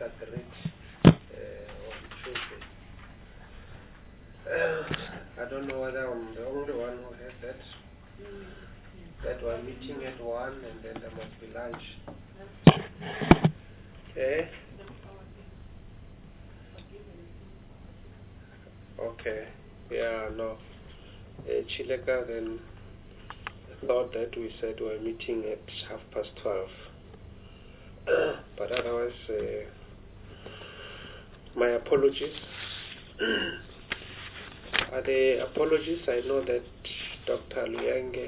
agreed on Tuesday. I don't know whether I'm the only one who had that. That we're meeting at 1 and then there must be lunch. Okay. Yeah, no. Chileka then thought that we said we're meeting at 12:30. But otherwise, my apologies. Are the apologies? I know that Dr. Luyange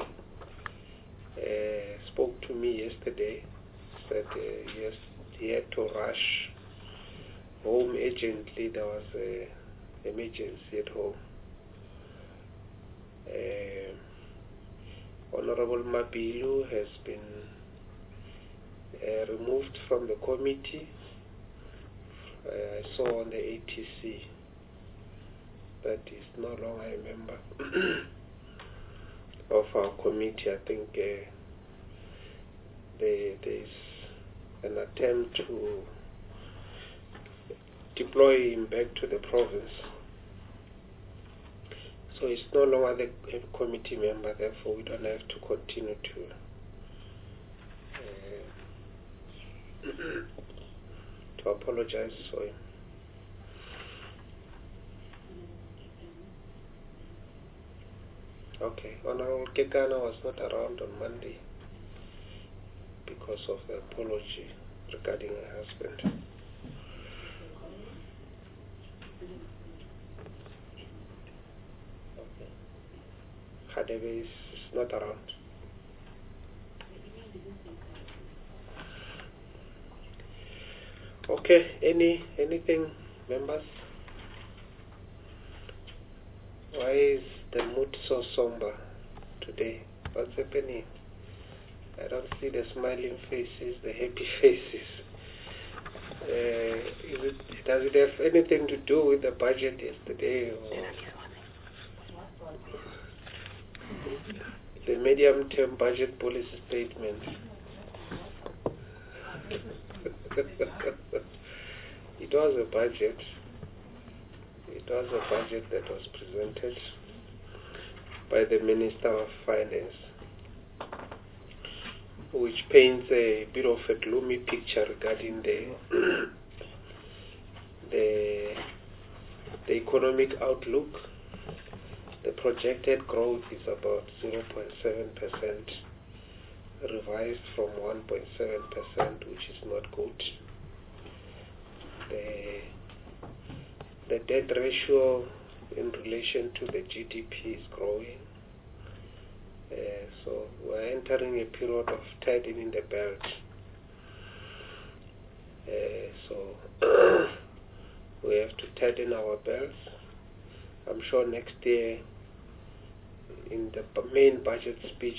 spoke to me yesterday, said yes, he had to rush home urgently. There was an emergency at home. Honorable Mabilu has been removed from the committee. I saw on the ATC that is no longer a member of our committee. I think there is an attempt to deploy him back to the province. So he's no longer the committee member, therefore we don't have to continue to apologize for him. Okay, Honorable Kekana was not around on Monday because of the apology regarding her husband. Hadebe is not around. Okay, anything, members? Why is the mood so somber today? What's happening? I don't see the smiling faces, the happy faces. Does it have anything to do with the budget yesterday? Or the medium-term budget policy statement? It was a budget. It was a budget that was presented by the Minister of Finance, which paints a bit of a gloomy picture regarding the economic outlook. The projected growth is about 0.7%, revised from 1.7%, which is not good. The debt ratio in relation to the GDP is growing. So we're entering a period of tightening the belt. So we have to tighten our belts. I'm sure next year, in the main budget speech,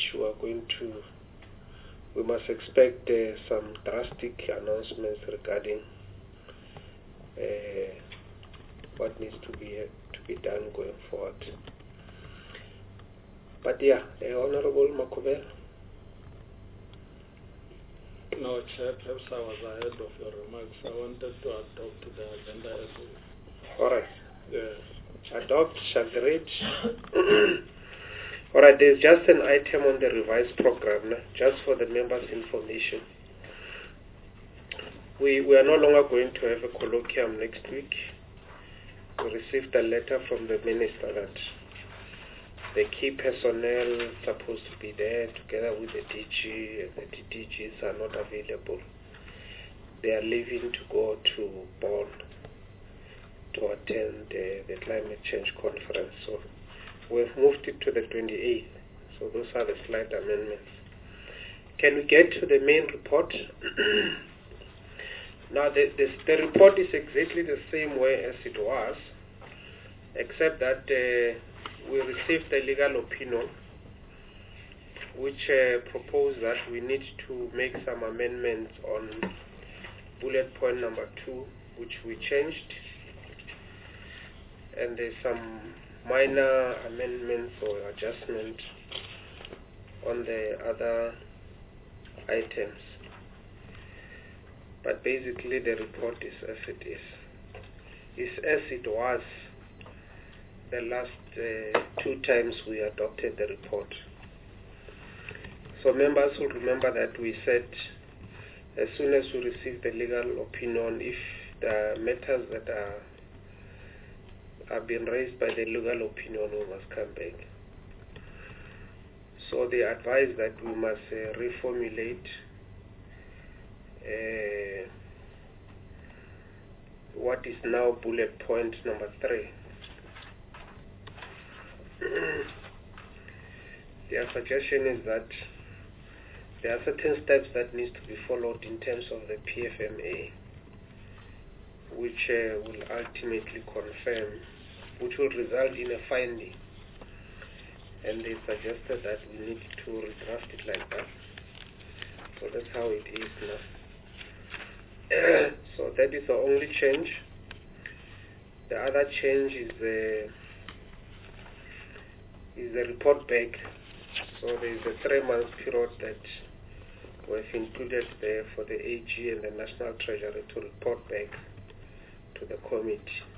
we must expect some drastic announcements regarding what needs to be done going forward. But yeah, Honorable Makubela. No, Chair, perhaps I was ahead of your remarks. I wanted to adopt the agenda as well. All right. Yes. Adopt, shall read. All right, there's just an item on the revised program, just for the members' information. We are no longer going to have a colloquium next week. We received a letter from the minister that the key personnel supposed to be there together with the DG, and the DGs are not available. They are leaving to go to Bonn to attend the climate change conference. So we've moved it to the 28th. So those are the slight amendments. Can we get to the main report? Now the report is exactly the same way as it was, except that we received a legal opinion which proposed that we need to make some amendments on bullet point number 2, which we changed, and there's some minor amendments or adjustments on the other items. But basically the report is as it is. It's as it was the last 2 times we adopted the report. So members will remember that we said as soon as we receive the legal opinion, if the matters that have been raised by the legal opinion, we must come back. So they advise that we must reformulate what is now bullet point number 3. Their suggestion is that there are certain steps that need to be followed in terms of the PFMA, which will ultimately confirm, which will result in a finding. And they suggested that we need to redraft it like that. So that's how it is now. So that is the only change. The other change is the report back. So there is a 3-month period that we've included there for the AG and the National Treasury to report back to the committee.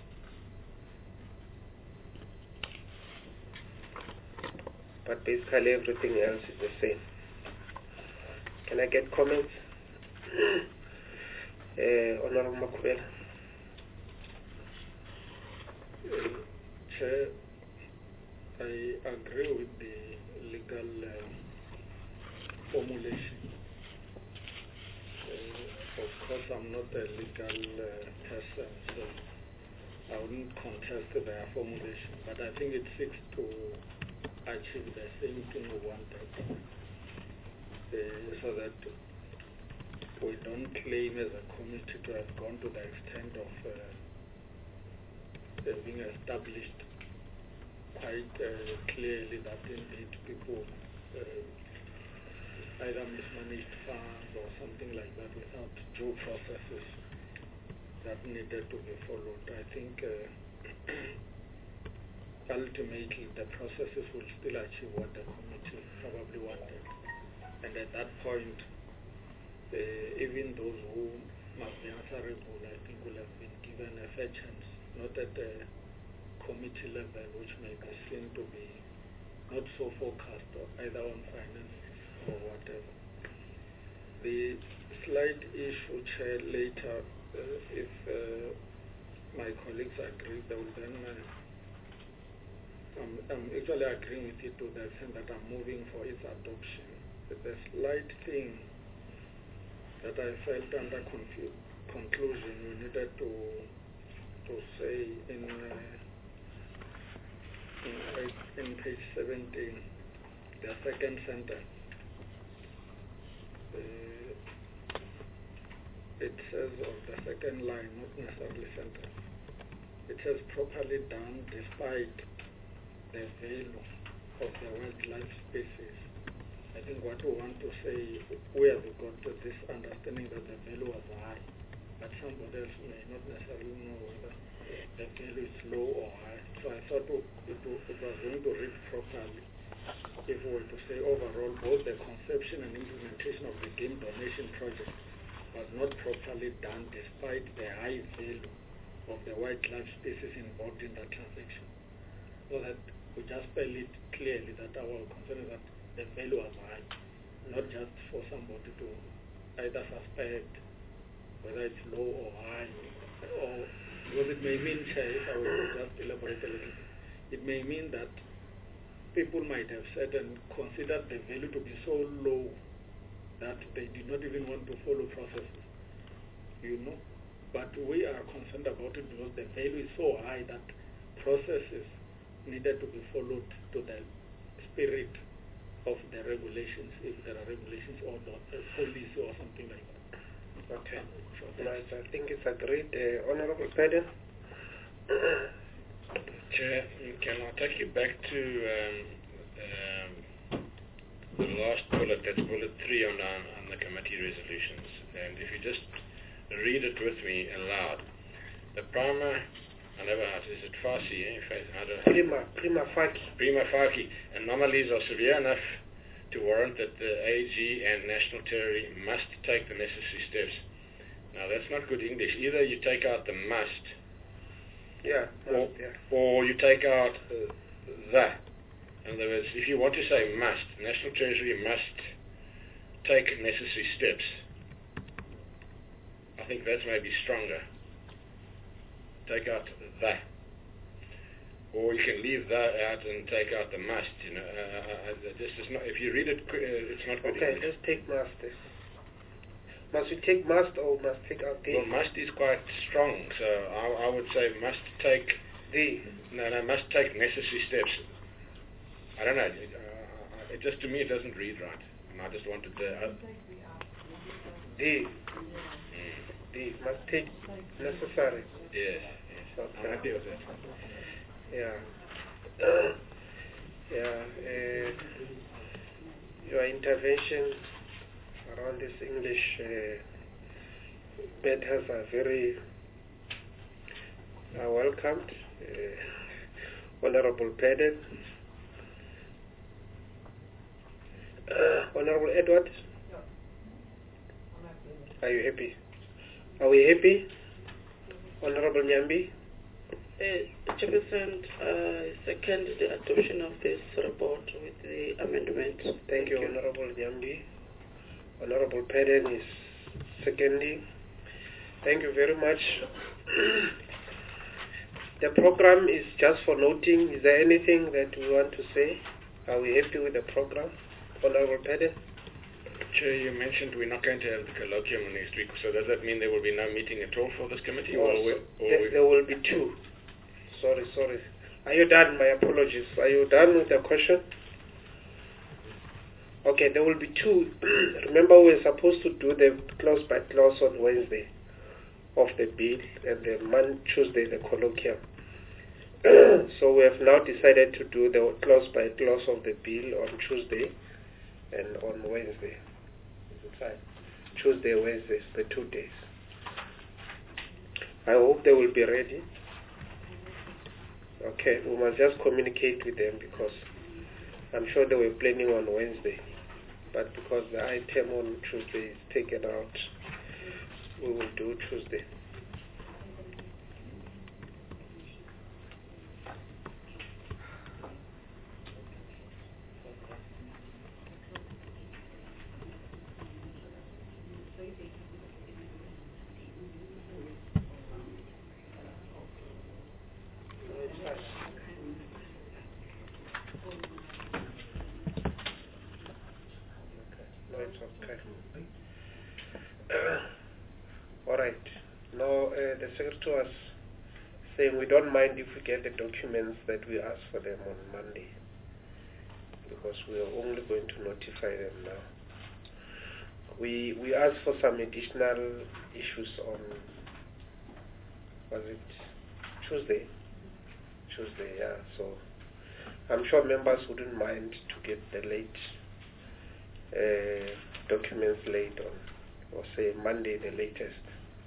But basically everything else is the same. Can I get comments? Honorable Makhubela. Chair, I agree with the legal formulation. Of course, I'm not a legal person, so I wouldn't contest their formulation, but I think it seeks to achieve the same thing we wanted, so that we don't claim as a committee to have gone to the extent of being established quite clearly that indeed people either mismanaged funds or something like that without due processes that needed to be followed. I think ultimately the processes will still achieve what the committee probably wanted. And at that point, even those who must be answerable, I think, will have been given a fair chance, not at the committee level, which may be seen to be not so focused either on finance or whatever. The slight issue, Chair, later, if my colleagues agree, they will then, I'm actually agreeing with you to the extent that I'm moving for its adoption. But the slight thing that I felt under conclusion we needed to say in page 17, the second sentence. It says on the second line, not necessarily sentence, it says properly done despite the value of the wildlife species. I think what we want to say, we have got this understanding that the value was high, but somebody else may not necessarily know whether the value is low or high. So I thought it was going to read properly if we were to say overall both the conception and implementation of the game donation project was not properly done despite the high value of the wildlife species involved in that transaction. So that we just spell it clearly that our concern is that the value was high, not just for somebody to either suspect whether it's low or high, or because it may mean, Chair, if I will just elaborate a little bit, it may mean that people might have said and considered the value to be so low that they did not even want to follow processes, But we are concerned about it because the value is so high that processes needed to be followed to the spirit of the regulations, if there are regulations or the policy or something like that. Okay. Right, I think it's agreed. Honorable Peden? Chair, can I take you back to the last bullet, that's bullet 3 on the committee resolutions. And if you just read it with me aloud. The prima, I never know, is it facie? Prima facie. Prima facie. Anomalies are severe enough to warrant that the AG and National Treasury must take the necessary steps. Now that's not good English. Either you take out the must, or you take out the. In other words, if you want to say must, National Treasury must take necessary steps. I think that's maybe stronger. Take out the. Or you can leave that out and take out the must. This is not. If you read it, it's not good. Okay, let's take must. Must we take must or must take out the? Well, must is quite strong, so I would say must take the. No, must take necessary steps. I don't know. It just to me it doesn't read right, and I just wanted to. The must take necessary. Yes. Okay. I'm happy with that. Your intervention around this English matters are very welcomed. Honorable Peden. Honorable Edward. Are you happy? Are we happy? Honorable Nyambi? Chairperson, second the adoption of this report with the amendment. Thank you, Honorable Nyambi. Honorable Peden is seconding. Thank you very much. The program is just for noting. Is there anything that we want to say? Are we happy with the program? Honorable Peden? Chair, you mentioned we're not going to have the colloquium next week, so does that mean there will be no meeting at all for this committee? There will be two. Sorry. Are you done? My apologies. Are you done with the question? Okay, there will be two. Remember, we're supposed to do the clause by clause on Wednesday of the bill, and the Tuesday the colloquium. So we have now decided to do the clause by clause of the bill on Tuesday and on Wednesday. Is it fine? Tuesday, Wednesday, the 2 days. I hope they will be ready. Okay, we must just communicate with them because I'm sure they were planning on Wednesday. But because the item on Tuesday is taken out, we will do Tuesday. All right. Now, the secretary was saying we don't mind if we get the documents that we ask for them on Monday, because we are only going to notify them now. We asked for some additional issues on, was it Tuesday? Tuesday, yeah. So I'm sure members wouldn't mind to get the late documents late on, or say Monday the latest.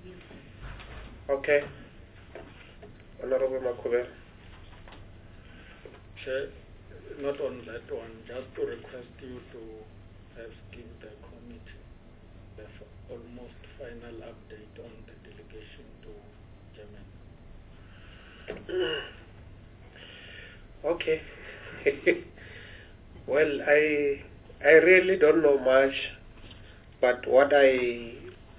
Okay. Honorable Makube. Chair, not on that one, just to request you to have give the committee the almost final update on the delegation to Germany. Okay. Well, I really don't know much, but what I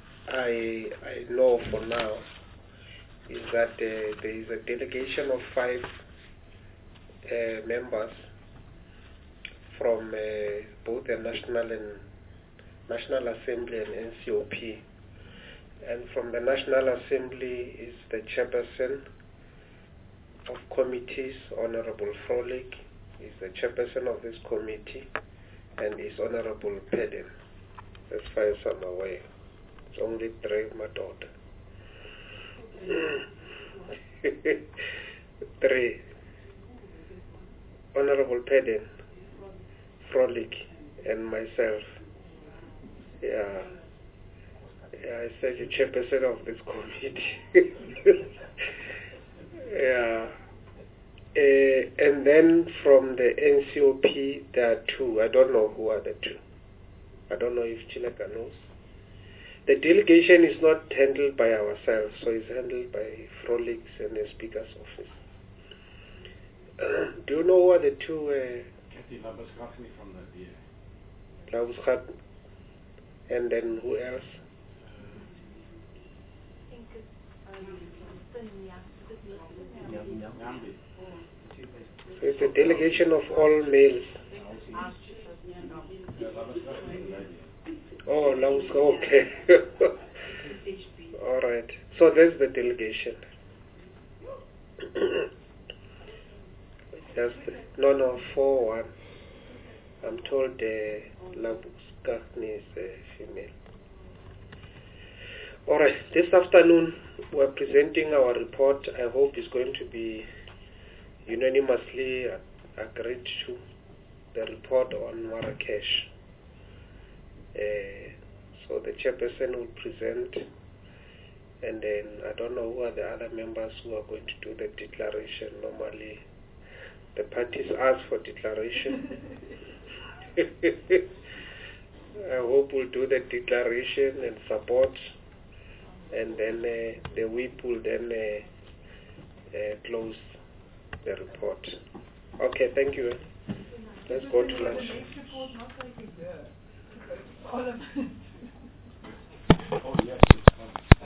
know for now is that there is a delegation of 5 members from both the National Assembly and NCOP. And from the National Assembly is the chairperson of committees, Honorable Frolik, is the chairperson of this committee, and is Honorable Peden. As far as I'm aware, it's only 3, my daughter. 3. Honorable Peden, Frolik, and myself. Yeah, I said the chairperson of this committee. Yeah. And then from the NCOP, there are 2. I don't know who are the 2. I don't know if Chileka knows. The delegation is not handled by ourselves, so it's handled by Frolix and the Speaker's office. Do you know what the two... Kathy Labuschagne from the DA. Labuschagne, and then who else? So it's a delegation of all males. Oh, okay. All right. So there's the delegation. No, 4-1. I'm told Labuschagne is a female. All right. This afternoon we're presenting our report. I hope it's going to be unanimously agreed to, the report on Marrakesh. So the chairperson will present, and then I don't know who are the other members who are going to do the declaration. Normally the parties ask for declaration. I hope we'll do the declaration and support, and then the whip will then close the report. Okay, thank you. Let's go to lunch.